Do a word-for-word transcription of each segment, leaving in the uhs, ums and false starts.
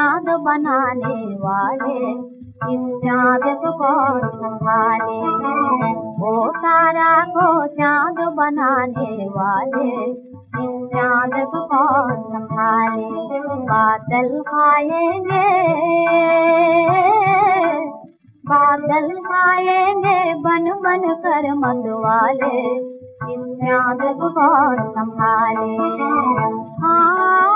चांद बनाने वाले, इस चांद को कौन संभाले। ओ तारा को चांद बनाने वाले, इस चांद को कौन संभाले। बादल आएंगे, बादल आएंगे बन बन कर मतवाले, इस चांद को कौन संभाले। हाँ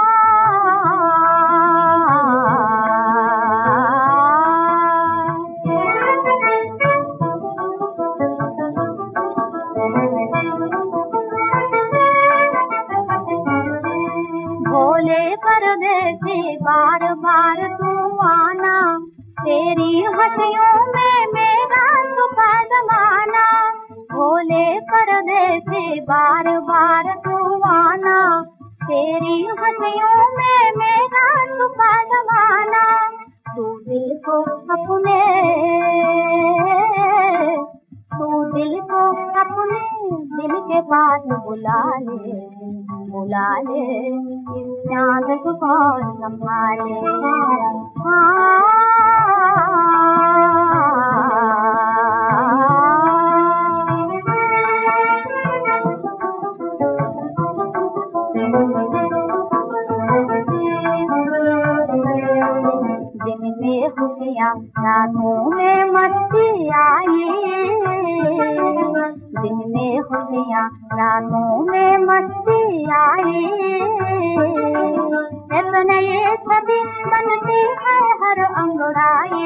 भोले परदेसी बार बार तू आना, तेरी हंसियों में मेरा छुपा जमाना। भोले परदेसी बार बार तू आना, तेरी हंसियों में मेरा छुपा जमाना। तू दिल को अपने, तू दिल को अपने दिल के पास बुला ले, बुला ले, इस चांद को कौन संभाले। हाँ दिन में खुशियाँ रातों में मस्ती आई, दिन में खुशियाँ रातों में मस्ती आई। इतने ये छवि बनती है हर अंगड़ाई,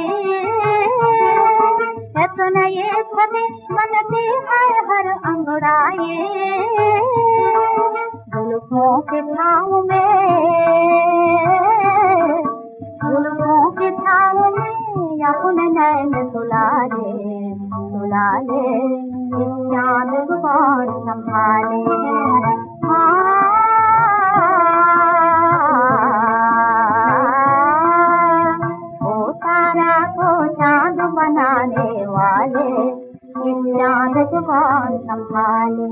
इतने ये छवि बनती है हर अंगड़ाई। जुल्फों के छाँव में, जुल्फों के छाँव में अपने नैन सुला ले, सुला ले, इस चाँद को कौन संभाले। ओ तारा को चाँद बनाने वाले, इस चाँद को कौन संभाले।